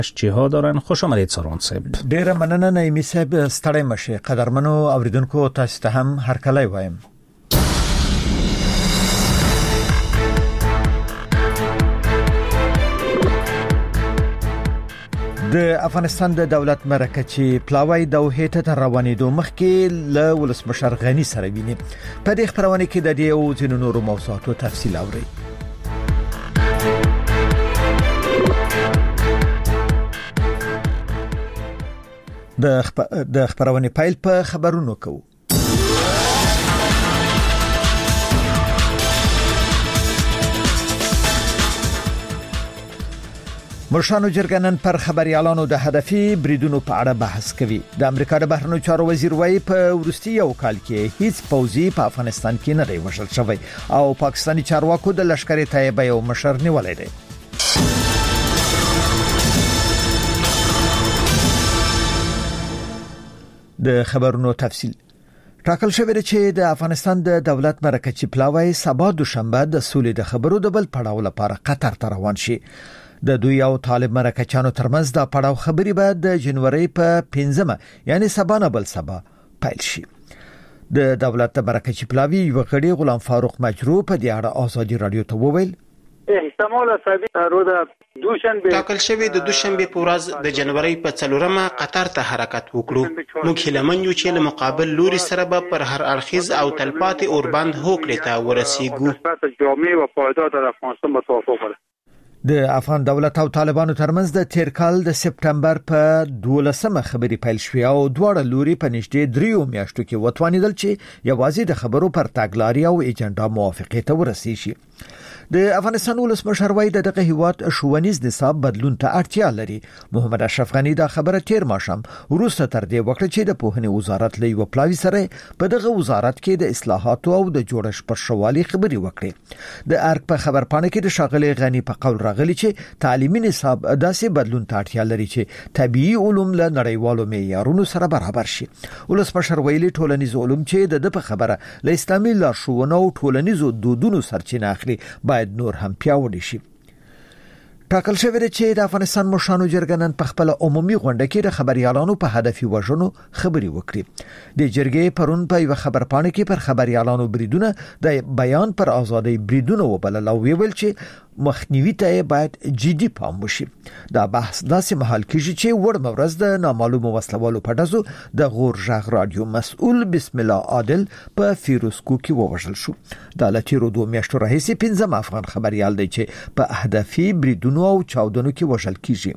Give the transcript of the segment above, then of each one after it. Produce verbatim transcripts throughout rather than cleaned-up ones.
چیها دارن. خوش آمدید سارون صاحب. ډیر مننه نایمی صاحب، ستړی مشه. قدرمنو اوریدونکو تاسو ته هم هر کله وایم. د افغانستان د دولت مرکه چې پلاوی دوحې ته روانېدو مخکې له ولسمشر غنی سره ویني. په دې خبرونه کې د دې او ځینو نورو موضوعاتو تفصیل اوري. د خب... د خبرونه پیل په خبرونو کوو. مرشانو جرګنن پر خبريالانو د هدفي بریدونو په اړه بحث کوي. د امریکا د بهرنیو چارو وزیر وايي په ورستي یو کال کې هیڅ پوځي په افغانستان کې نه دی وژل شوی او پاکستاني چارواکو د لشکري طیبه یو مشر نیولې دی. د خبرونو تفصیل ټاکل شوی دی چې د افغانستان د دولت مرکه چې پلاوی سبا دوشنبه د سولې د خبرو د بل پړاو لپاره قطر ته روان شي. د دوی او طالب مرکچانو ترمنځ د پړاو خبري به د جنوري په پنځمه یعنی سبا نه بل سبا پیل شي. د دولت مرکچ پلاوی یو غړي غلام فاروق مجروح په دې اړه ازادي رادیو ته وویل احتمال ثابت رودا دوشنبه ټاکل شوی د دوشنبه په ورځ د جنوري په څلورمه قطر ته حرکت وکړو. موږ هیلمن یو چې له مقابل لوري سره به پر هر اړخیز او تلپاتې اوربند هوکړې ته ورسیږو. جامع او پایدار در افغانستان متوافق وي. د افغان دولت او طالبانو ترمنځ د تیر کال د سپټمبر په دولسمه خبري پیل شوې او دواړه لوري په نږدې دریو میاشتو کې وتوانیدل چې یوازې د خبرو پر تاګلاري او ایجنډا موافقه ته ورسې شي. د افغانستان ولسمشر وايي دغه هیواد ښوونیز نصاب بدلون ته اړتیا لري. محمد اشرف غنی دا خبره تیر ماشام وروسته تر دې وخت چې د پوهنې وزارت له یو پلاوی سره په دغه وزارت کې د اصلاحاتو او د جوړښت پر شوالي خبري وکړي. د ارګ په خبرپاڼه کې د شاغلي غنی په قول راغلی چې تعلیمي نصاب داسې بدلون ته اړتیا لري چې طبيعي علوم له نړیوالو معیارونو سره برابر شي. ولسمشر ویلي ټولنیز علوم چې د په خبره له اسلامي لارښوونو او ټولنیزو دودونو سرچینه اخلي باید نور هم پیاوړي شي. ټاکل شوی دی چې د افغانستان مرشانو جرګنن په خپل عمومي غونډه کې د خبريالانو په هدفي وژنو خبري وکړي. د جرګې پرون په یو خبرپاڼه کې پر خبريالانو بریدونه د بیان پر ازادي بریدونه وبلل او ویل چې مخنیوي ته باید جدي پام وشي. دا بحث داسې محل کېږي چې وړ مورز د نامعلومو وسلوالو په دزو د غور ژغ رادیو مسؤل بسم الله عادل په فیروزکو کې ووژل شو. د لتیرو دوه میاشتو راهیسې پنځم افغان خبريال دی چې په هدفي بریدونو او چاودنو کې وژل کیږي.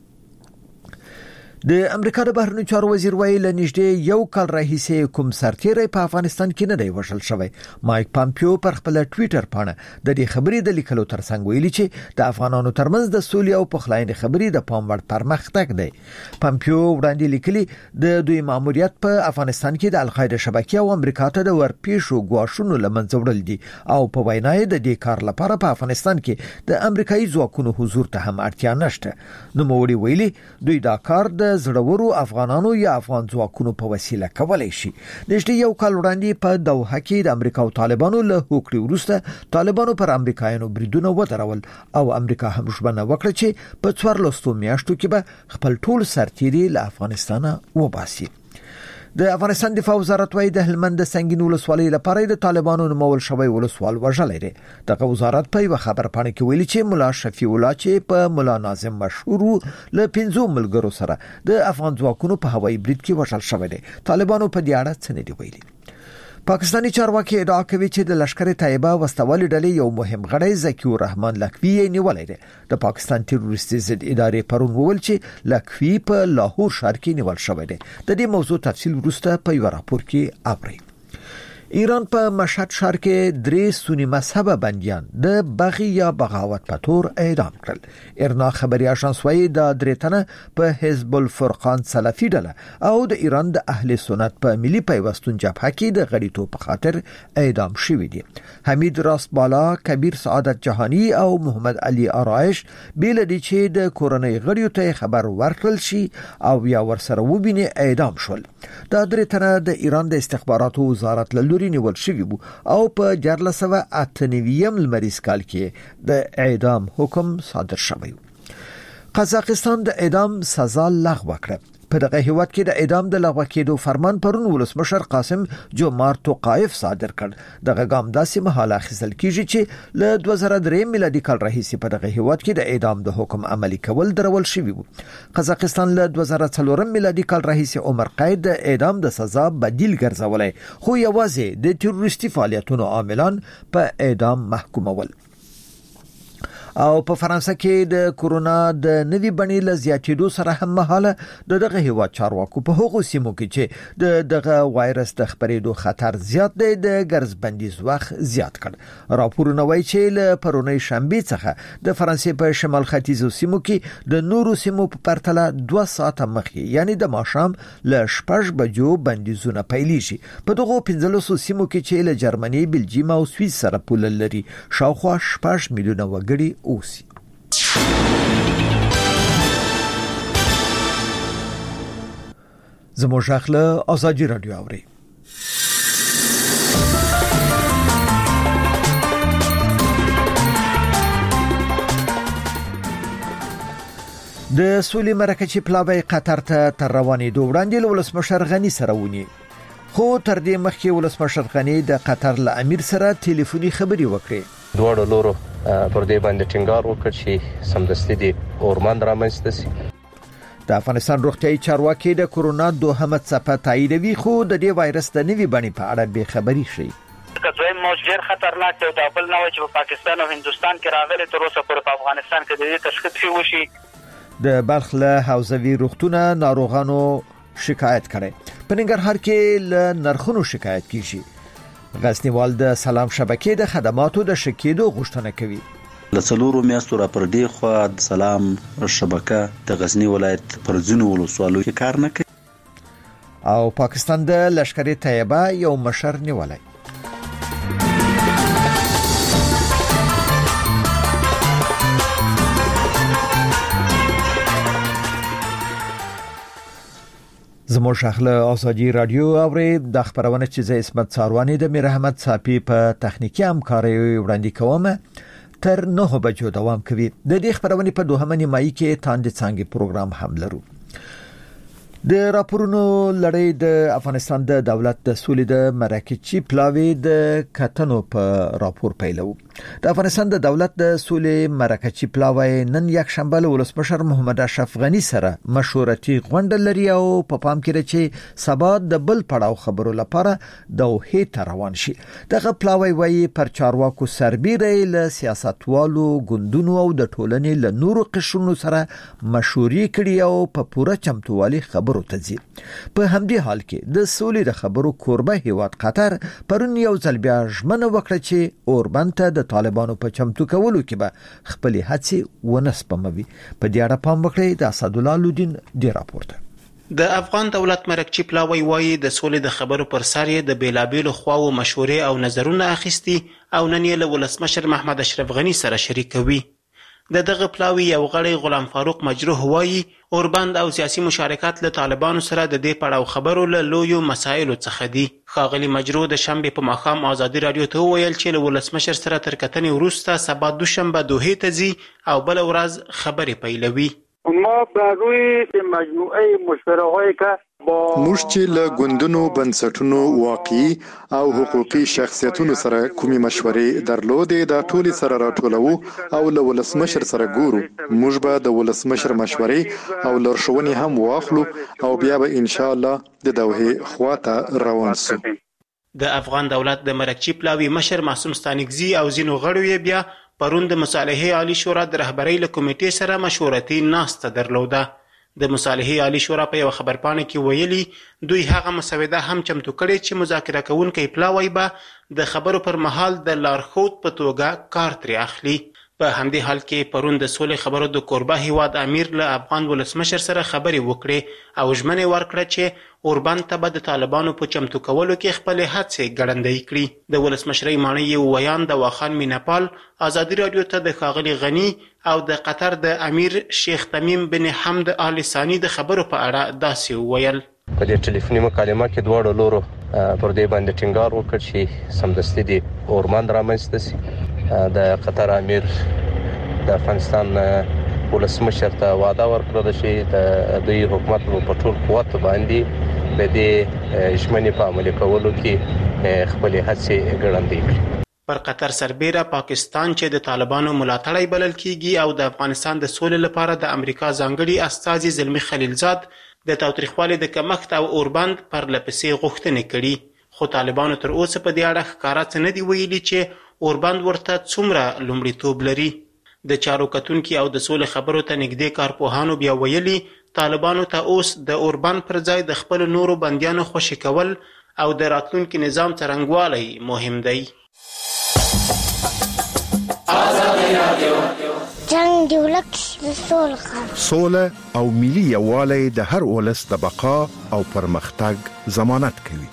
د امریکا د بهرنیو چارو وزیر وايي له نږدې یو کال راهیسې کوم سرتیری په افغانستان کې نه دی وژل شوی. مایک پامپیو پر خپل ټوئیټر باندې د دې خبرې د لیکلو ترڅنګ ویلي چې د افغانانو ترمنځ د سولې او پخلاینې خبرې د پام وړ پرمختګ دی. پامپیو وړاندې لیکلي د دوی ماموریت په افغانستان کې د القاعده شبکې او امریکا ته د ورپېښو غواښونو لمنځه وړل دي او په وینا یې د دې کار لپاره په افغانستان کې د امریکایي ځواکونو حضور ته هم اړتیا نشته. نو موري ویلي دوی دا کار د زړورو افغانانو یا افغان ځواکونو په وسیله کولای شي. نږدې یو کال وړاندې په دوحه کې د امریکا او طالبانو له هوکړې وروسته طالبانو پر امریکایانو بریدونه ودرول او امریکا هم ژمنه وکړه چې په څوارلسو میاشتو کې به خپل ټول سرتیري له افغانستان وباسي. د افغانستان دفاع وزارت وايي د هلمند سنگین ولسوالۍ لپاره د طالبانو نومول شوی ولسوال وژلې دی. دغه وزارت په یو خبرپاڼه کې ویلي چې مولا شفیع الله چې په مولا ناظم مشهور له پنځو ملګرو سره د افغان ځواکونو په هوایي برید کې وژل شوی دی. طالبانو په دې اړه څه نه دی ویلي. پاکستانی چارواکي ادعا کوي چې د لشکري طیبه وسوالي ډلې یو مهم غړی ذکی الرحمن لکوی نیولې ده. د پاکستان تروریستي ضد ادارې پرون وویل چې لکوی په لاهور ښار کې نیول شوی دی. د دې موضوع تفصیل وروسته په یو راپور کې اورئ. ایران په مشهد ښار کې درې سنی مذهب بنديان د بغي یا بغاوت په تور اعدام کړل. ارنا خبري اژانس وايي د درې تنه په حزب الفرقان سلفي ډله او د ایران د اهل سنت په ملي پیوستون جبهه کې د غړیتوب په خاطر اعدام شوی دي. حمید راست بالا، کبیر سعادت جهانی او محمد علي آرایش بیل دي چې د کورنۍ غړیو ته خبر ورکړل شي او یا ورسره وبیني اعدام شول. د درې تنه د ایران د استخباراتو وزارت له نیول شوی وو او په جرلسوه اتنویم لمریز کال کې د اعدام حکم صادر شوی. قزاقستان د اعدام سزا لغوه کړه. په دغه هیواد کې د اعدام د لغوه کېدو فرمان پرون ولسمشر قاسم جومارت توقایف صادر کړ. دغه ګام داسې مهال اخیستل کیږي چې له دوه زره درې میلادي کال راهیسې په دغه هیواد کې د اعدام د حکم عملي کول درول شوی وو. قزاقستان له دوه زره څلور میلادي کال راهیسې عمر قید د اعدام د سزا بدیل ګرځولای، خو یوازې د تروریستي فعالیتونو عاملان په اعدام محکومول. او په فرانسه کې د کورونا د نوي بڼې له زیاتېدو سره هم مهاله د دغه هیواد چارواکو په هغو سیمو کې چې د دغه وایرس د خپرېدو خطر زیات دی د ګرځبندیز وخت زیات کړ. راپورونه وایي چې له پرونۍ شنبې څخه د فرانسې په شمال ختیځو سیمو کې د نورو سیمو په پرتله دوه ساعته مخکې یعنی د ماښام له شپږ بجو بندیزونه پیلېږي. په دغو پنځلسو سیمو کې چې له جرمني، بلجیم او سویس سره پوله لري شاوخوا شپږ میلیونه وګړي اوسي. زموږ اخله ازادي رادیو اوري. د سولې مرکه چې پلاوی قطر ته تر روانېدو وړاندې له ولسمشر غني سره ونی، خو تر دې مخکې ولسمشر غني د قطر له امیر سره ټلیفوني خبرې وکړې. دواړو لورو پر دې باندې ټینګار وکړ چې سمدستي دي اورمان رامنځته شي. د افغانستان روغتیايي چارواکي د کورونا دوهمه څپه تاییدوي، خو د دې وایرس د نوي بڼې په اړه به خبري شي. کله موج ډیر خطرناک دی او بل نه و چې په پاکستان او هندستان کې راغلي، تر اوسه پورې په افغانستان کې د دې تشخیص شوی وشي. د بلخ له حوزوي روغتونه ناروغانو شکایت کړي. په ننګرهار کې له نرخونو شکایت کیږي. غزنیوال د سلام شبکې د خدماتو د شکېدو غوښتنه کوي. لڅلورو میاشتو را پر دی خو د سلام شبکه د غزنی ولایت پر ځینو ولسوالو کې کار نه کوي. او پاکستان د لشکري طیبه یو مشر نیولای. زموږ اخله ازادي رادیو اوري. د خبرونه چې زه اسمت ساروانی د میر احمد صافي په تخنیکی همکاري وړاندې کوم تر نه بجو دوام کوي. د دې خبرونه په دوهمه نیمایي کې تاند څنګه پروګرام هم لرو. د راپورونو لړۍ د افغانستان د دولت د سولې د مراکچي پلاوی د کتنو په راپور پیلو. د افغانستان د دولت د سولې مراکچي پلاوی نن یک شنبه له ولسمشر محمد اشرف غني سره مشورتي غونډه لري او په پام کې چې سبا د بل پړاو خبرو لپاره دوحه ته روان شي. دغه پلاوی وایي پر چارواکو سربېره له سیاستوالو، ګوندونو او د ټولنې له نورو قشرونو سره مشورې کړي او په پوره چمتووالي خبرو تزي. په همدې حال کې د سولې د خبرو کوربه هیواد قطر پرون یو ځل بیا ژمنه وکړه چې اوربند ته د طالبانو په چمتو کولو کې به خپل هڅې ونسپموي. په دې اړه پام وکړئ. د اسد الله لودین دی راپورته. د افغان دولت مرکچي پلاوی وایي د سولې د خبرو پر سر یې د بیلابیلو خواو مشورې او نظرونه اخیستي او نن یې له ولسمشر محمد اشرف غني سره شریکوي. د دغه پلاوی یو غړی غلام فاروق مجروح وایي اوربند او سیاسي مشارکت له طالبانو سره د دې پړاو خبرو له لویو مسایلو څخه دي. ښاغلي مجروح د شنبې په ماښام ازادي رادیو ته وویل چې له ولسمشر سره تر کتنې وروسته سبا دوشنبه دوحې ته ځي او بل ورځ خبرې پیلوي. ما بر روی مجموعه مشوره هایی که موږ چې له ګوندونو، بنسټونو، واقعي او حقوقي شخصیتونو سره کومې مشورې درلودې دا ټولې سره راټولو او له ولسمشر سره ګورو. موږ به د ولسمشر مشورې او لارښوونې هم واخلو او بیا به ان شاء الله د دوحې خواته روان سو. د افغان دولت د مرکچي پلاوی مشر معصوم ستانکزي او ځینو غړو یې بیا پرون د مصالحې عالی شورا د رهبرۍ له کمیټې سره مشورتي ناسته درلوده. د مصالحې عالی شورا په یو خبرپاڼه کې ویلي دوی هغه مسوده هم چمتو کړي چې مذاکره کوونکی پلاوی به د خبرو پر مهال د لارښود په توګه کار ترې اخلي. په همدې حال کې پرون د سولې خبرو د کوربه هیواد امیر له افغان ولسمشر سره خبرې وکړې او ژمنه ورکړه چې اوربند ته به د طالبانو په چمتو کولو کې خپل هڅې ګړندۍ کړي. د ولسمشرۍ ماڼۍ یو ویان د واخان میناپال ازادي رادیو ته د ښاغلي غني او د قطر د امیر شیخ تمیم بن حمد آل ثاني د خبرو په اړه داسې وویل. په دې ټلیفوني مکالمه کې دواړو لورو پر دې باندې ټینګار وکړ چې سمدستي دي اورمان رامنځته شي. د قطر امیر د افغانستان ولسمشر ته وعده ورکړه چې د دوی حکومت په ټول قوت باندې د دې ژمنې په عملي کولو کې خپل هڅې ګړندۍ کړي. پر قطر سربیره پاکستان چې د طالبانو ملاتړی بلل کیږي او د افغانستان د سولې لپاره د امریکا ځانګړي استازي زلمی خلیلزاد د تاوتریخوالي د کمښت او اوربند پر لپسې غوښتنې کړي، خو طالبانو تر اوسه په دې اړه ښکاره څه نه دي ویلي چې اوربند ورته څومره لومړیتوب لري. د چارو کتونکي او د سولې خبرو ته نږدې کارپوهانو بیا ویلي طالبانو ته اوس د اوربند پر ځای د خپل نورو بندیانو خوشي کول او د راتلونکي نظام څرنګوالی مهم دی. جنگ دی ولک سوله سوله او ملي یووالی د هر ولس د بقا او پرمختګ ضمانت کوي.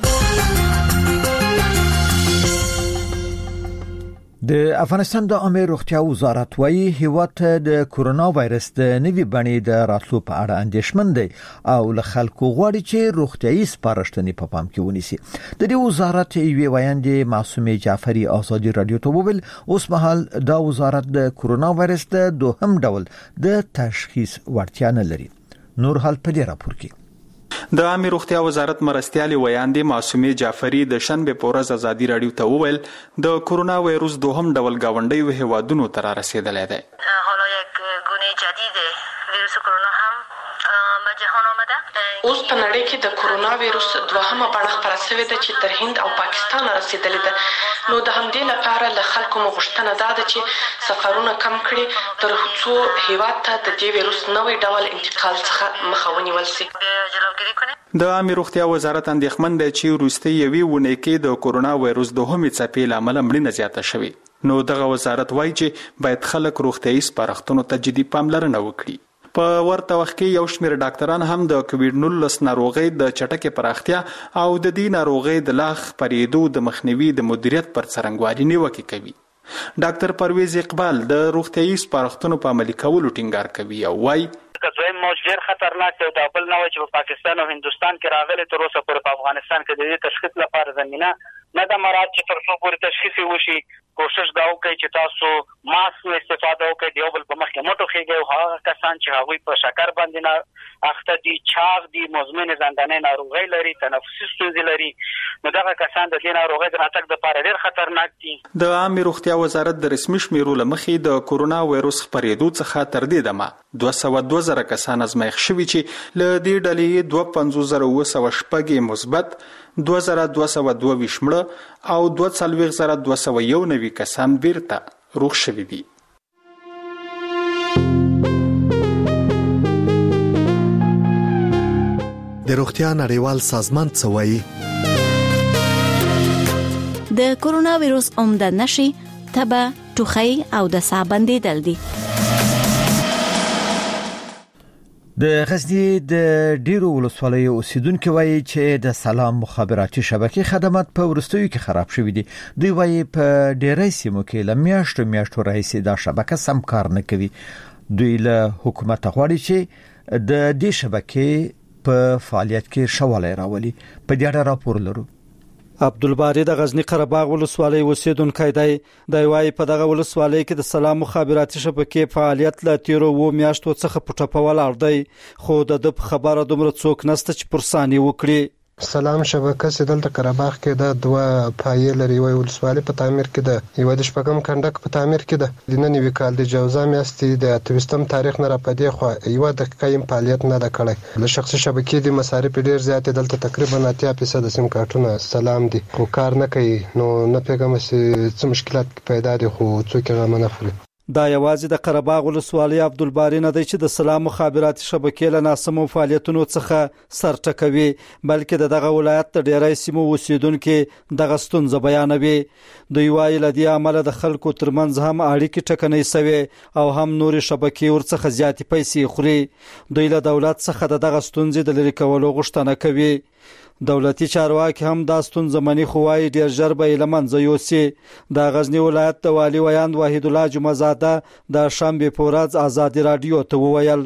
د افغانستان د عامه روغتیا وزارت وايي هیواد د کورونا وایرس د نوي بڼې د راتلو په اړه اندېښمن دی او له خلکو غواړي چې روغتيایي سپارښتنې په پام کې ونیسي. د دې وزارت یوې ویاندې معصومه جعفری آزادي رادیو ته وویل اوس مهال دا وزارت د کورونا وایرس د دوهم ډول د تشخیص وړتیا نه لري. نور حال په دې راپور کې د عامه روغتیا وزارت مرستيالي ویاندې معصومه جعفری د شنبه په ورځ آزادي رادیو ته وویل د کورونا وایروس دوهم ډول گاونډي هیوادونو ته رسیدلی دی. حالا یک گونه جدید ویروس کرونا هم به جهان آمده. اوس په نړۍ کې د کورونا وایروس دوهمه بڼه خپره شوې ده چې تر هند او پاکستان رسیدلې ده. نو د همدې لپاره له خلکو مو غوښتنه ده چې سفرونه کم کړي تر څو هیواد ته د دې وایروس نوې ډول انتقال څخه مخه ونیول شي. د عامه روغتیا وزارت اندېښمن دی چې وروستۍ یوې اونۍ کې د کورونا وایروس دوهمې څپې له امله مړینه زیاته شوې. نو دغه وزارت وایي چې باید خلک روغتیایي سپارښتنو ته جدي پاملرنه وکړي. په ورته وخت کې یو شمېر ډاکټران هم د کووډ نولس ناروغۍ د چټکې پراختیا او د دې ناروغۍ د لا خپرېدو د مخنیوي د مدیریت پر څرنګوالي نیوکې کوي. ډاکټر پرویز اقبال د روغتیایي سپارښتنو په عملي کولو ټینګار کوي او وایي دویم موج ډېر خطرناک دی او دا بل نه وایي چې په پاکستان او هندوستان کې راغلی تر اوسه پورې په افغانستان کې د دې تشخیص لپاره زمینه نه ده مراعات چې تر څو پورې تشخیص وشي. کوشش دا وکړئ چې تاسو ماسک استفاده وکړئ، د یو بل په مخ کې مټ وخیږئ او هغه کسان چې هغوی په شکر باندې نه اخته دي، چاغ دي، مزمن زندانې ناروغۍ لري، تنفسي ستونزې لري، نو دغه کسان د دې ناروغۍ د راتګ دپاره ډېر خطرناک دي. د عامه روغتیا وزارت د رسمي شمیرو له مخې د کورونا وایروس خپرېدو څخه تر دې دمه دوه سوه دوه زره کسان ازمایښت شوي چې له دې ډلې دوه پنځوس زره اوه سوه شپږ مثبت، دوه زره دوه سوه دوه ویشت مړه او دوه څلوېښت زره دوه سوه یو نوي کسان بیرته روغ شوي دي. د روغتیا نړیوال سازمان څه وایي؟ د کورونا وایروس عمده نښې تبه، ټوخی او د ساه بندیدل دي. د غزنی د ډیرو ولسوالیو اوسیدونکو وایي چې د سلام مخابراتي شبکې خدمات په ورستیو کې خراب شوې دي. دوی وایي په ډیری سیمو کې له میاشتو میاشتو راهیسې دا شبکه سم کار نه کوي. دوی له حکومت غواړي چې د دې شبکې په فعالیت کې شواله راولي. په دې اړه راپور لرو. عبدالباری د غزنی قره باغ ولسوالۍ اوسیدونکی دی. د وای په دغه ولسوالۍ کې د سلام مخابراتي شبکې فعالیت له تیرو و میاشتو څخه پټه په ولاړ دی، خو د خبره دومره څوک نسته چې پرسانی وکړي. سلام شبکه سیدل د قره باغ کې د دوه پایې لري، یو ولسوالۍ په تعمیر کې ده، یو د شپږم کنډک په تعمیر کې ده. د نن وی کال د جوزا میاشتې د اتوستم تاریخ نه را پدې خو یو د قیم فعالیت نه ده کړی. له شخصي شبکې د مصارف ډیر زیات دلته تقریبا اتیا فیصد سیم کارتونه سلام دي خو کار نه کوي. نو نه پیغام څه مشکلات پیدا دي خو څوک یې نه خوري. دا یوازې د قره باغ ولسوالۍ عبدالباری نه دی چې د سلام مخابراتي شبکې له ناسمو فعالیتونو څخه سر ټکوي، بلکې دغه ولایت د ډیری سیمو اوسیدونکو دغه ستونزه بیانوي. دوی وایي له دې امله د خلکو ترمنځ هم اړیکې ټکنۍ سوي او هم نورې شبکې ورڅخه زیاتې پیسې خوري. دوی له دولت څخه دغه ستونزې د لرې کولو غوښتنه کوي. دولتي چارواکي هم دا ستونزه مني خو وايي ډیر ژر به له منځه یوسي. د غزنی ولایت د والي ویاند وحید الله جمعزاده د شنبه په ورځ آزادي رادیو ته وویل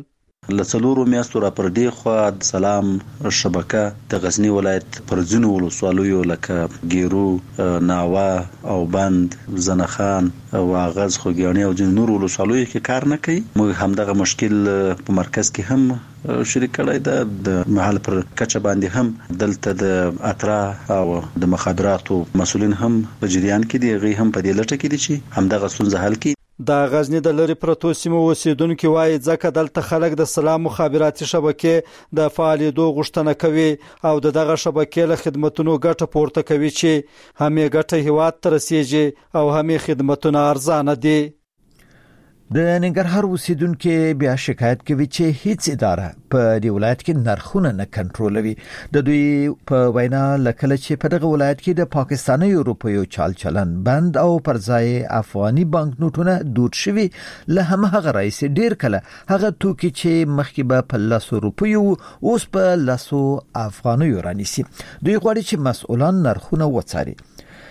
لڅلورو میاشتو را پر دې خوا د سلام شبکه د غزنی ولایت پر ځینو ولسوالیو لکه ګیرو، ناوا او بند، زنخان او اغاز خوګیانی او ځینو نور ولسوالیو کې کار نه کوي. موږ همدغه مشکل په مرکز کې هم شریک کړی ده. د محل پر کچه باندې هم دلته د اترا او د مخابراتو مسولین هم په جریان کې دي، غي هم په دې لټه کې دي چې همدغه ستونزه حل کړي. د غزنی د لری پروتو سیمو اوسیدونکو وایي ځکه دلته خلک د سلام مخابراتي شبکې د فعالیتو غوښتنه کوي او دغه شبکې له خدماتونو ګټه پورته کوي چې همې ګټه هیواد ته رسیږي او همې خدماتونه ارزانه دي. د ننګرهار اوسیدونکو بیا شکایت کوي چې هیڅ اداره په دې ولایت کې نرخونه نه کنټرولوي. د دوی په وینا لکه چې په دغه ولایت کې د پاکستاني روپیو چال چلن بند او پر ځای افغاني بانک نوټونه دود شوي، له همغه رئیس ډیر کله هغه توکي چې مخکې به په لاسو روپیو اوس په لاسو افغانیو رانیسي. دوی غواړي چې مسؤلان نرخونه وڅاري.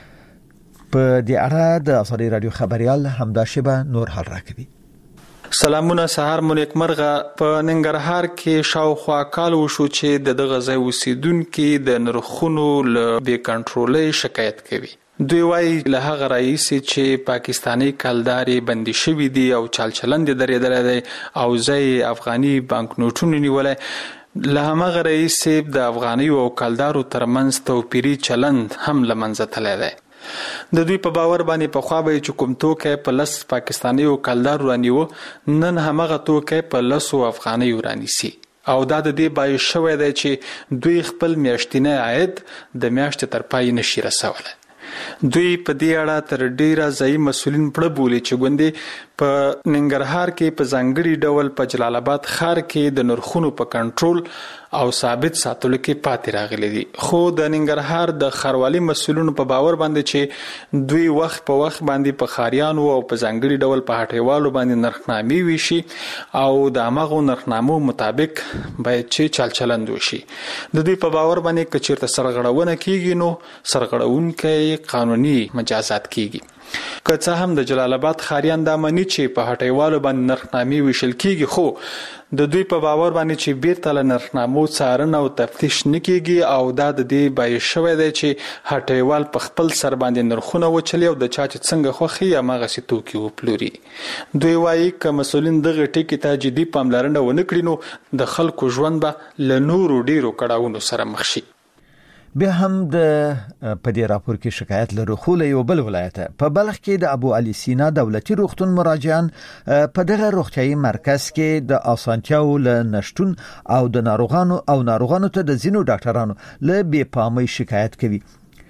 په دې اړه د ازادي رادیو خبريال همدا شبه نور حال راکوي. سلامونه، سهار مو نیکمرغه. په ننګرهار کې شاوخوا کال وشو چې د دغه ځای اوسیدونکو د نرخونو له بې کنټرولۍ شکایت کوي. دوی وايي له هغه رئیس چې پاکستانی کلداري بندي شوی دی او چال چلند درېدل دی او ځای افغاني بانک نوټونه نیولای، له هغه رئیس د افغاني او کلدارو ترمنځ توپیری چلند هم لمنځه تللی دی. د دوی په باور باندې په خوا به چې کوم توکي په لس پاکستاني او کلدار رانیو، نن همغه توکي په لس افغاني رانیسي او دا د دې باعث شوی دی چې دوی خپل میاشتنی عاید د میاشتې تر پای نشي رسولی. دوی په دې اړه تر ډیره ځای مسولین پړه بولي چې ګوندې په ننګرهار کې په ځانګړي ډول په جلال آباد ښار کې د نرخونو په کنټرول او ثابت ساتلو کې پاتې راغلي دي. خو د ننګرهار د ښاروالي مسولینو په باور باندې چې دوی وخت په وخت باندې په ښاریانو او په ځانګړي ډول په هټیوالو باندې نرخنامې ویشي او د هغو نرخنامو مطابق باید چې چل چلند وشي. د دوی په باور باندې که چیرته سرغړونه کیږي نو سرغړونکي قانوني مجازات کیږي. که څه هم د جلال آباد ښاریان دا مني چې په هټیوالو باندې نرخنامې ویشل کیږي، خو د دوی په باور باندې چې بیرته له نرخنامو څارنه او تفتیش نه کیږي او دا د دې باعث شوی دی چې هټیوال په خپل سر باندې نرخونه وچلي او د چا چې څنګه خوښي هماغسې توکي وپلوري. دوی وایي که مسؤلین دغه ټکي ته جدي پاملرنه ونه کړي نو د خلکو ژوند به له نورو ډیرو کړاوونو سره مخ شي. بیا هم د په دې راپور کې شکایت لرو خو له یو بل ولایت په بلخ کې د ابو علي سینا دولتي روغتون مراجعان په دغه روغتيایي مرکز کې د اسانتیاو له نشټون او د ناروغانو او ناروغانو ته د زینو ډاکټرانو له بې پامۍ شکایت کوي.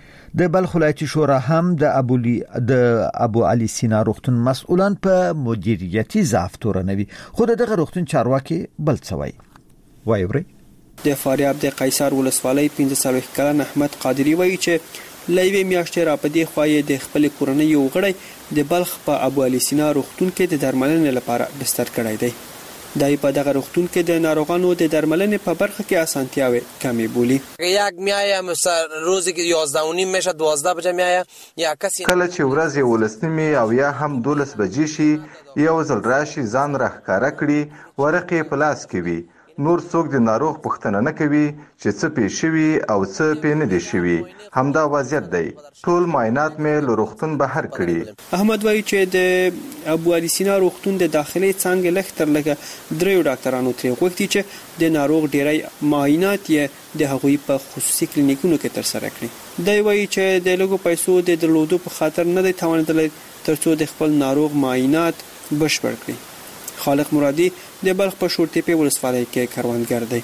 د بلخ ولایتي شورا هم د ابو د ابو علي سینا روغتون مسؤلان په مدیریتي ضعف تورنوي، خو دغه روغتون چارواکي بل څه وایي. وایي د فاریاب د قیصر ولسوالۍ پنځه څلوېښت کلن احمد قادری وایي چې له یوې میاشتې را په دې خوا یې د خپلې کورنۍ یو غړی د بلخ په ابو علي سینا روغتون کې د درملنې لپاره بستر کړی دی. دای په دغه روغتون کې د ناروغانو د درملنې په برخه کې اسانتیاوې کمی بولی. یک میایه مثلا روزی که یازده و نیم میشه دوازده بجه میایه یا کسی کله چې ورځ یې ولسنیمه او یا هم دولس بجې شي یو ځل راشي ځان راښکاره کړي ورقې په لاس کې وي، نور څوک د ناروغ پوښتنه نه کوي چې څه پې شوي او څه پې نه دي شوي. همدا وضعیت دی. ټول معاینات مې له روغتون بهر کړي. احمد وایي چې د ابو علي سینا روغتون د داخلي څانګې لږ تر لږه دریو ډاکټرانو ترې غوښتي چې د ناروغ ډیری معاینات یې د هغوی په خصوصي کلینیکونو کې ترسره کړي. دی وایي چې د لږو پیسو د درلودو په خاطر نه دی توانېدلی ترڅو د خپل ناروغ معاینات بشپړ کړي. خالق مرادي د بلخ په شورتېپې ولسوالۍ کې کروندګر دی.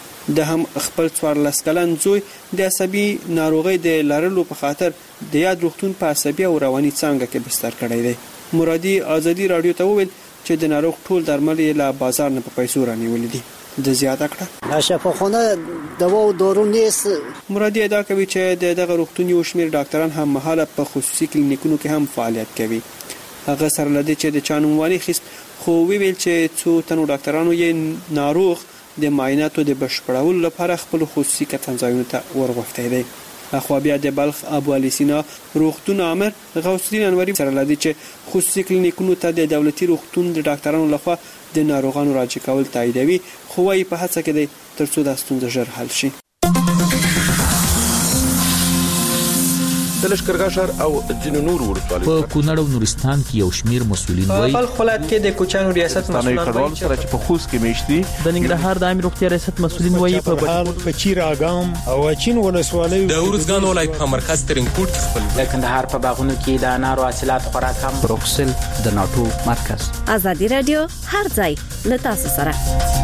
د هم خپل څوارلس کلن زوی د عصبي ناروغۍ د لرلو په خاطر د یاد روغتون په عصبي او رواني څانګه کې بستر کړی دی. مرادي ازادي رادیو ته وویل چې د ناروغ ټول درمل یې له بازار نه په پیسو رانیولي دي. د زیاته کړه شفاخانه دوا او دارو نیست. مرادي ادعا کوي چې د دغه روغتون یو شمېر ډاکټران هم مهاله په خصوصي کلینیکونو کې هم فعالیت کوي. هغه سره لدی چې د چانوموالي خست خو ویل چې څو تنو ډاکټرانو یې ناروغ د معایناتو د بشپړولو لپاره خپل خصوصي کتنځایونو ته ورغوښتي دي. اخو بیا د بلخ ابو علي سینا روغتون امر غوث الدین انوري سره لدی چې خصوصي کلینیکونو ته د دولتي روغتون د ډاکټرانو لخوا د ناروغانو راجع کول تاییدوي خو وايي په هڅه کې دی ترڅو د ستونزې ژر حل شي. د لشکرګاه ښار او ځینو نورو ولسوالیو په کونړ او نورستان کې یو شمیر مسولین وایي په بلخ ولایت کې د کوچانو ریاست مسولان وایي چې په خوست کې میشتي د ننګرهار د عامه روغتیا ریاست مسولین وایي په بهال په چیر اګام او چین ولسوالیو د ورزګان ولایت په مرکز ترنګوټ کې خپل د کندهار په باغونو کې د انارو حاصلات خوراک هم بروکسل د ناتو مرکز. ازادي رادیو هر ځای له تاسو سره.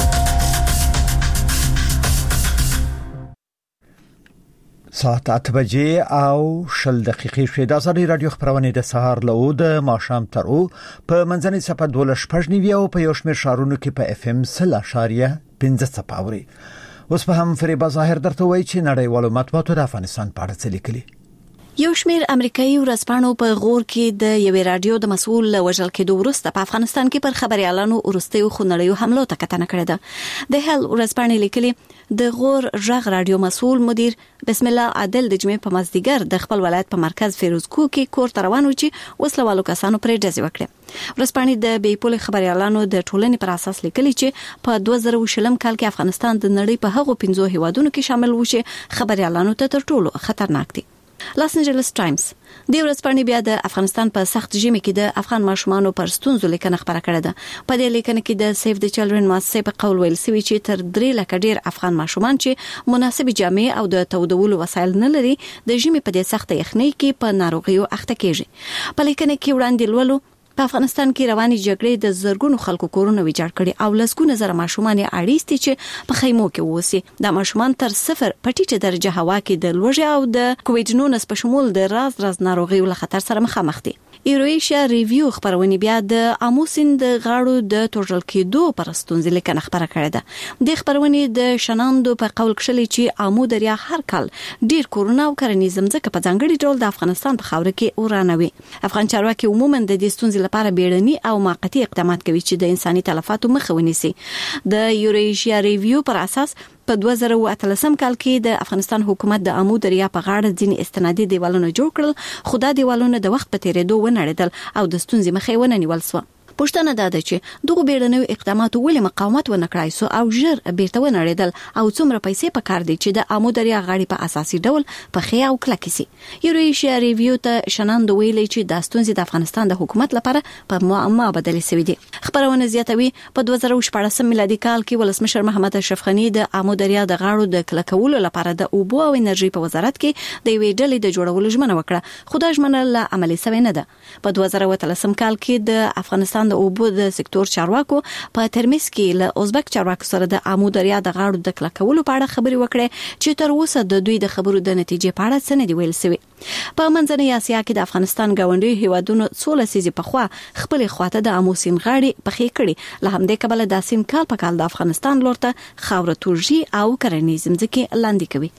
ساعت اته بجې او شل دقیقې شوې. د ازادي رادیو خبرونه د سهار له د ماښام تر او په منځنۍ صفه دوله شپږ نیوي او په یو شمېر شهرونو کې په اف ام سل اشاریه پنځه صفه اوري. اوس په هم فریبا ظاهر درته وایي چې نړیوالو مطبوعاتو د افغانستان په اړه څه لیکلي. یو شمیر امریکایي ورځپاڼو په غور کې د یوې رادیو د مسؤل وژل کېدو وروسته په افغانستان کې پر خبريالانو ورستیو خنړیو حملو ته کتنه کړې ده. د هل ورځپاڼې لیکلي د غور ژغ رادیو مسؤل مدیر بسم الله عادل د جمعې په مازدیګر د خپل ولایت په مرکز فیروزکو کې کور ته روان و چې وسلوالو کسانو پرې ډزې وکړې. ورځپاڼې د بیپول خبريالانو د ټولنې پر اساس لیکلي چې په دوه زره شلم کال کې افغانستان د نړۍ په هغو پنځو هیوادونو کې شامل و چې خبريالانو ته تر ټولو خطرناک دي. لاس انجلس ټایمز د ورځپاڼې بیا د افغانستان په سخت ژمي کې د افغان ماشومانو پر ستونزو لیکنه خبره کړې ده. په دې لیکنه کې د سیف د چلډرن مؤسسې په قول ویل شوی چې تر درې لک ډیر افغان ماشومان چې مناسب جامې او د تودولو وسایل نه لري د ژمي په دې سخت یخنۍ کې په ناروغیو اخته کیږي. په لیکنه کې وړاندې لولو په افغانستان کې رواني جګړې د زرګونو خلکو کورونه ویجاړ کړي او لسګونه زره ماشومان اړیستي چې په خیمو کې ووسی. د ماشومان تر صفر په ټیټه درجه هوا کې د لوږې او د کووډ نولس په شمول د راز راز ناروغیو له خطر سره مخامخ دي. ایرویشیا ریویو خبرونه بیا د اموسین د غاړو د توجل کېدو پر ستونزې لیکنه خبره کړې ده. د خبرونه د شناندو په قول کښلي چې امو دریا هر کال ډیر کورونا او کرنیز مځکه په ځانګړي ډول د افغانستان په خاور کې ورانوي. افغان چارواکي عموما د دې ستونزې لپاره بیړني او موقتی اقدامات کوي چې د انساني تلفاتو مخه ونیسي. د ایرویشیا ریویو پر اساس په دوه زره اتلسم کال کې د افغانستان حکومت د امو دریا په غاړه ځینې استنادي دیوالونه جوړ کړل خو دا دیوالونه د وخت په تیریدو ونړېدل او د ستونزې مخه ونه نیول شو. پښتنه دا ده چې دغه بیړنیو اقداماتو ولې مقاومت ونه کړای سو او ژر بیرته ونړېدل او څومره پیسې په کار دي چې د امو دریا غاړي په اساسي ډول په خیا او کلکې سي. ایرویشیا ریویو ته شناند ویلي چې د ستونزې د افغانستان د حکومت لپاره په معما بدل شوی دي. خبرونه زیاتوي په دوه زره شپږم میلادي کال کې ولسمشر محمد اشرف غنی د امو دریا د غاړو د کلکولو لپاره د اوبو او انرژي په وزارت کې د یوې ډلې د جوړولو ژمنه وکړه خو دا ژمنه لا عملي شوې نه ده. په دوه زره اتلسم کال کې د افغانستان د اوبو د سکتور چارواکو په ترمذ کې له ازبک چارواکو سره د امو دریا د غاړو د کلکولو په اړه خبرې وکړې چې تر اوسه د دوی د خبرو د نتیجې په اړه څه نه دی ویل شوی. په منځنۍ اسیا کې د افغانستان گاونډي هیوادونو څو لسیزې په خوا خپل خواته د امو سیند غاړي پخې کړي. له همدې کبله د سیند کال په کال د افغانستان لورته خاوره تورجی او کرنیز مځکه لاندې کوي.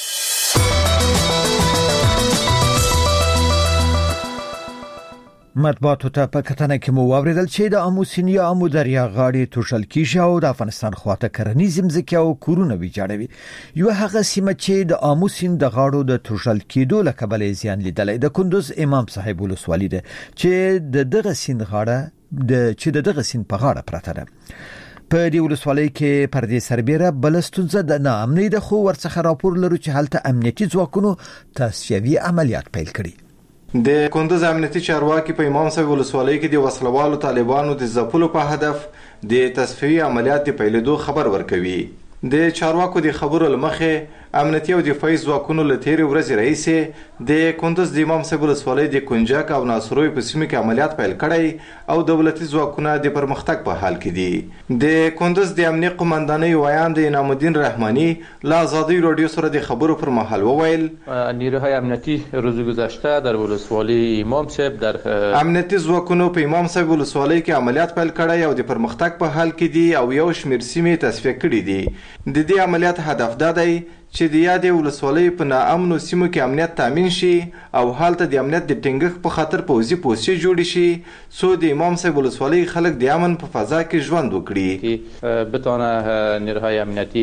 مطبوعاتو ته په کتنه کې مو واوریدل چې د امو سیند یا امو دریا غاړي توشل کیږي او د افغانستان خواته کرنیز مځکه او کورونه ویجاړوي. یو هغه سیمه چې د امو سیند د غاړو د توشل کېدو له کبله زیان لیدلې د کندوز امام صاحب ولسوالي ده چې د دغه سیند غاړه د چې د دغه سیند په غاړه پراته ده. په دې ولسوالۍ کې پردې سربېره بلستونزه د ناامنۍ د خو ورڅخه راپور لرو چې هلته امنیتي ځواکونو تاسیوي عملیات پیل کړي. د کندوز امنیتي چارواکي په امام صاحب ولسوالۍ کې د وسلوالو طالبانو د ځپلو په هدف د تصفیې عملیات د پیلېدو خبر ورکوي. د چارواکو د خبرو لمخې امنیتي او دفاعي ځواکونو له تېرې ورځې راهیسې د کندوز د امام صاحب ولسوالۍ د کنجک او ناصروي په سیمه کې عملیات پیل کړی او دولتي ځواکونه د پرمختګ په حال کې دي. د کندوز د امنیت قومندانۍ ویاند انعام الدین رحمانی له آزادی رادیو سره د خبرو پر مهال وویل نیروهای امنیتی روز گذشته در ولسوالی امام صاحب در امنیتي ځواکونو په امام صاحب ولسوالۍ کې عملیات پیل کړی او د پرمختګ په حال کې دي او یو شمېر سیمې تصفیه کړي دي. د دې عملیات هدف دا دی چې د یادې ولسوالۍ په ناامنو سیمو کې امنیت تامین شي او هلته د امنیت د ټینګښت په خاطر پوځي پوستې جوړې شي څو د امام صاحب ولسوالۍ خلک د امن په فضا کې ژوند وکړي. بتونه نیروهای امنیتی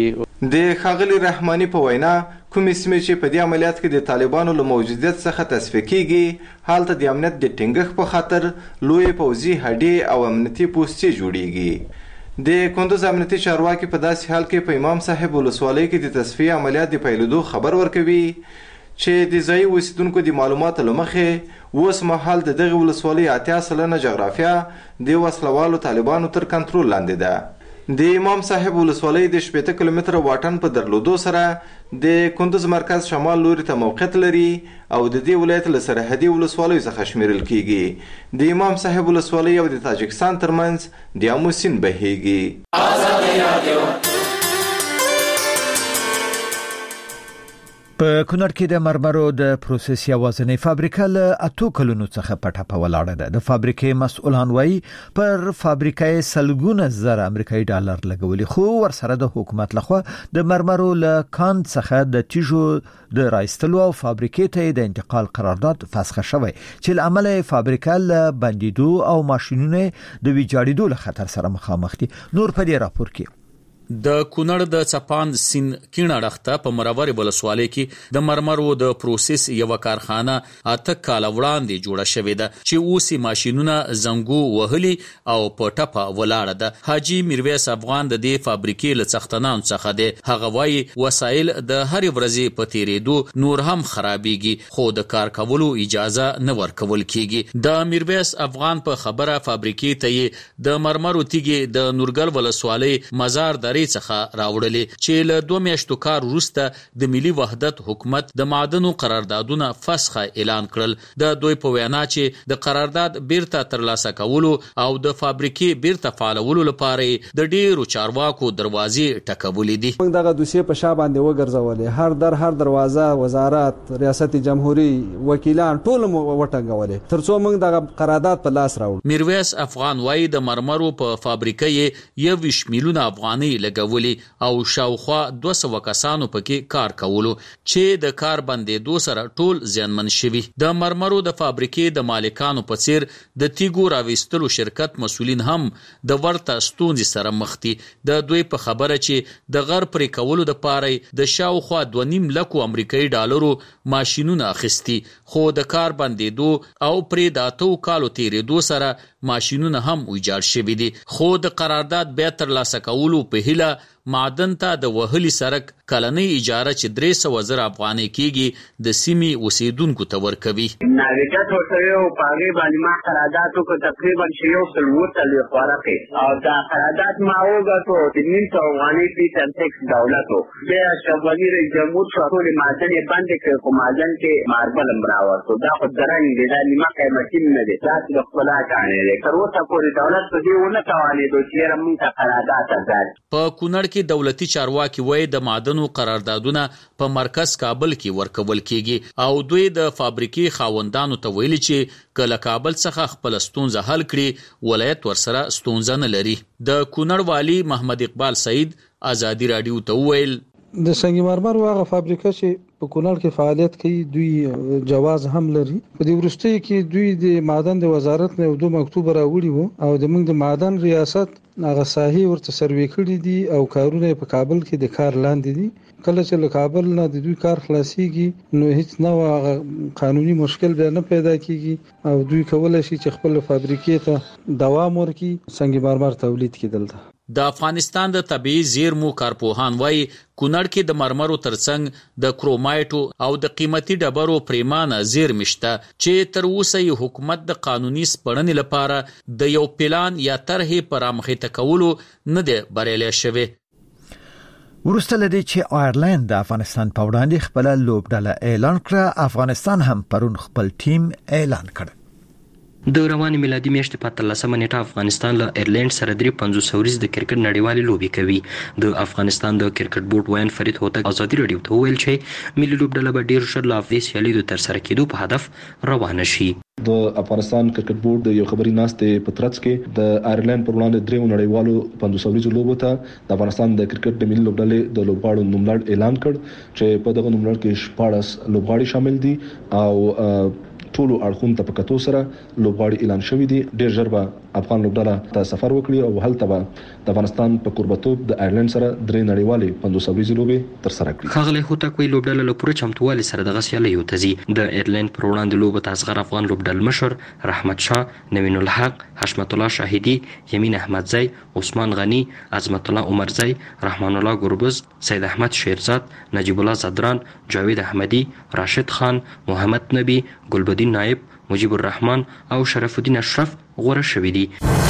د ښاغلي رحماني په وینا کومې سیمې چې په دې عملیات کې د طالبانو له موجودیت څخه تصفیه کیږي هلته د امنیت د ټینګښت په خاطر لوی پوځي هډې او امنیتي پوستې جوړیږي. د کندوز امنیتي چارواکي په داسې حال کې په امام صاحب ولسوالۍ کې د تصفیه عملیات د پیلېدو خبر ورکوي چې د ځایي اوسیدونکو د معلوماتو له مخې اوس مهال د دغې ولسوالۍ اتیا سلنه جغرافیه د وسلوالو طالبانو تر کنټرول لاندې ده. د امام صاحب ولسوالۍ د شپېته کیلومتره واټن په درلودو سره د کندوز مرکز شمال لوري ته موقعیت لري او د دې ولایت له سرحدي ولسوالیو څخه شمیرل کیږي. د امام صاحب ولسوالۍ او د تاجکستان ترمنځ د امو سیند بهیږي. په کونړ کې د مرمرو د پروسس یوازینۍ فابریکه له اتو کلونو څخه په ټپه ولاړه ده. د فابریکې مسؤلان وایي پر فابریکې سلګونه زره امریکایي ډالر لګولي، خو ورسره د حکومت لخوا د مرمرو له کان څخه د تیږو د راایستلو او فابریکې ته د انتقال قرارداد فسخ شوی چې له امله فابریکه له بندیدو او ماشینونو د ویجاړېدو له خطر سره مخامخ دي. نور په دې راپور کې د کونړ د چپان سین کینه رخته په مرور ولسوالۍ کې د مرمرو د پروسس یو کارخانه اته کال وړاندې جوړه شوې ده چې اوس ماشینونه زنګو وهلي او په ټپه ولاړه ده. حاجی میرویس افغان د دې فابریکې له څښتنانو څخه دی. هغه وایي وسایل د هر ورځې په تیرېدو نور هم خرابېږي خو د کار کولو اجازه نه ورکول کیږي. د میرویس افغان په خبره فابریکې ته د مرمرو تیږي د نورګل ولسوالۍ مزار د څخه راوړلې چې له دوه میاشتو کار وروسته د ملي وحدت حکومت د معدنو قراردادونه فسخ اعلان کړل. د دوی په وینا چې د قرارداد بیرته ترلاسه کولو او د فابریکې بیرته فعالولو لپاره د ډیرو چارواکو دروازې ټکولې دي. موږ دغه دوسیه په شا باندې وګرځولې، هر در هر دروازه وزارت، ریاست جمهوریت، وکیلان ټول مو وټنګولې ترڅو موږ دغه قرارداد په لاس راوړو. میرویس افغان وایي د مرمرو په فابریکې یو ویشت میلیونه افغانۍ لګولي او شاوخوا دوه سوه کسانو پکې کار کولو چې د کار بندېدو سره ټول زیانمن شوي. د مرمرو د فابریکې د مالکانو په څیر د تیګو راویستلو شرکت مسؤلین هم د ورته ستونزې سره مخ دي. د دوی په خبره چې د غر پرې کولو د پاره د شاوخوا دوه نیم لکو امریکایي ډالرو ماشینونه اخیستي خو د کار بندېدو او پرې د اتو کالو تیرېدو سره ماشینونه هم ویجاړ شوي دي. خو د قرارداد بیا ترلاسه کولو په هیله معدن ته د وهلي سرک کلنۍ اجاره چې درې سوه زره افغانۍ کېږي د سیمې اوسیدونکو ته ورکوي. ناویجت ورته یو په هغې باندې ما قرارداد وکړ تقریبا چې یو سل اووه څلوېښت ورقې او دا قرارداد ما وګټو د نیم سوه افغانۍ فیس اند ټکس دولت و. بیا اشرف غني رئیس جمهور شو ټولې معدن یې بندې کړې خو معدن کې ماربل هم راوړتو. دا خو درنګ دی، دا نیمه قیمتي نه دی، داسې د ښکلا کاڼی دی. تر اوسه پورې دولت په دې ونه توانېدو چې یاره موږ ته قرارداد ازاد. په کونړ کې دولتي چارواکي وایي د معدنو قراردادونه په مرکز کابل کې ورکول کیږي او دوی د فابریکې خاوندانو ته ویلي چې کله کابل څخه خپل ستونزه حل کړي ولایت ورسره ستونزه نه لري. د کونړ والی محمد اقبال سعید ازادي رادیو ته ویل د سنگ مرمر واغه فابریکه چې په کونړ کې فعالیت کوي دوی جواز هم لري. په دې وروستي کې دوی د معدن د وزارت نه دوه مکتوب راوړي وو او د موږ د معدن ریاست هغه ساحې ورته سروې کړي دي او کارونه په کابل کې د کار لاندې دي. کله چې له کابل نه د دوی کار خلاصيږي نو هیڅ نو قانوني مشکل به نه پیدا کیږي او دوی کولای شي چې خپل فابریکې ته دوام ورکړي سنگ مرمر تولید کړي. دلته د افغانستان د طبيعي زیرمو کارپوهان وایي کونړ کې د مرمرو ترڅنګ د کرومایټو او د قیمتي ډبرو پریمانه زیرمې شته چې تر اوسه یې حکومت د قانوني سپړنې لپاره د یو پلان یا طرحې پر رامخته کولو نه دی بریالی شوی. ورسته لدی چې آیرلند د افغانستان په وړاندې خپل لوبډله اعلان کړه. افغانستان هم پرون خپل ټیم اعلان کړ. د رواني میلادي میاشتې په اتلسمه نیټه افغانستان له ایرلند سره درې پنځوس ورځې د کرکټ نړیوالې لوبې کوي. د افغانستان د کرکټ بورډ وین فرید هوتک ازادي رادیو ته وویل چې ملي لوبډله به ډېر ژر له افغاني سیالۍ د ترسره کېدو په هدف روانه شي. د افغانستان کرکټ بورډ د یو خبري ناستې په ترڅ کې د آیرلند پر وړاندې درې نړیوالو پنځوس ورځې لوبو ته د افغانستان د کرکټ د ملي لوبډلې د لوبغاړو نوملړ اعلان کړ چې په دغه نوملړ کې شپاړس لوبغاړي شامل دي او ټولو اړخونو ته په کتو سره لوبغاړي اعلان شوې دي. ډېر ژر به افغان لوبډله ته سفر وکړي او هلته به د افغانستان په قربتوب د آیرلند سره درې نړیوالې پنځوس ورځې لوبې تر سره کړي. خاغلی هوتک وی لوبډله له پوره چمتووالي سره د غسیالیو ته ځي. د آیرلند پر وړاندې لوبه ته اصغر افغان لوبډل مشر رحمت شاه، نوین الحق، حشمت الله شاهدي، یمین احمدزی، عثمان غنی، عظمت الله عمرزی، رحمان الله ګربز، سید احمد شیرزاد، نجیب الله زدران، جاوید احمدی، راشد خان، محمد نبی، ګلبدین نایب، مجیب الرحمن او شرف الدین اشرف غوره شوي دي.